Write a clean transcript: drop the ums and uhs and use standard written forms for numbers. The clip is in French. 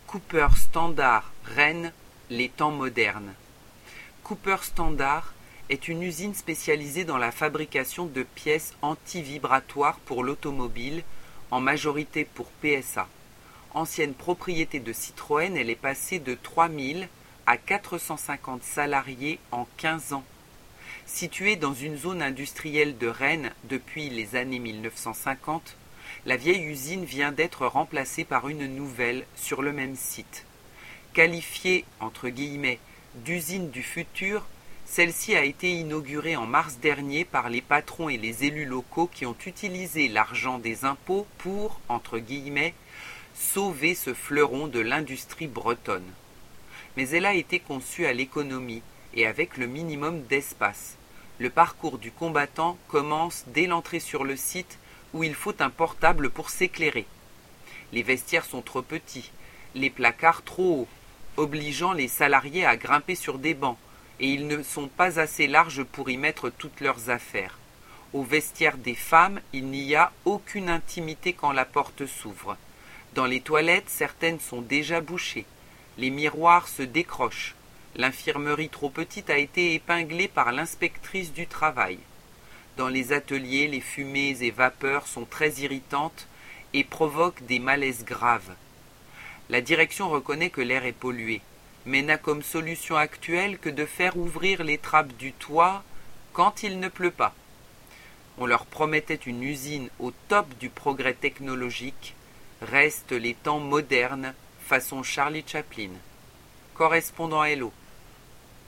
Cooper Standard, Rennes, les temps modernes. Cooper Standard est une usine spécialisée dans la fabrication de pièces anti-vibratoires pour l'automobile, en majorité pour PSA. Ancienne propriété de Citroën, elle est passée de 3000 à 450 salariés en 15 ans. Située dans une zone industrielle de Rennes depuis les années 1950, la vieille usine vient d'être remplacée par une nouvelle sur le même site. Qualifiée, entre guillemets, d'usine du futur, celle-ci a été inaugurée en mars dernier par les patrons et les élus locaux qui ont utilisé l'argent des impôts pour, entre guillemets, sauver ce fleuron de l'industrie bretonne. Mais elle a été conçue à l'économie et avec le minimum d'espace. Le parcours du combattant commence dès l'entrée sur le site où il faut un portable pour s'éclairer. Les vestiaires sont trop petits, les placards trop hauts, obligeant les salariés à grimper sur des bancs, et ils ne sont pas assez larges pour y mettre toutes leurs affaires. Au vestiaire des femmes, il n'y a aucune intimité quand la porte s'ouvre. Dans les toilettes, certaines sont déjà bouchées. Les miroirs se décrochent. L'infirmerie trop petite a été épinglée par l'inspectrice du travail. Dans les ateliers, les fumées et vapeurs sont très irritantes et provoquent des malaises graves. La direction reconnaît que l'air est pollué, mais n'a comme solution actuelle que de faire ouvrir les trappes du toit quand il ne pleut pas. On leur promettait une usine au top du progrès technologique. Restent les temps modernes, façon Charlie Chaplin. Correspondant Hello.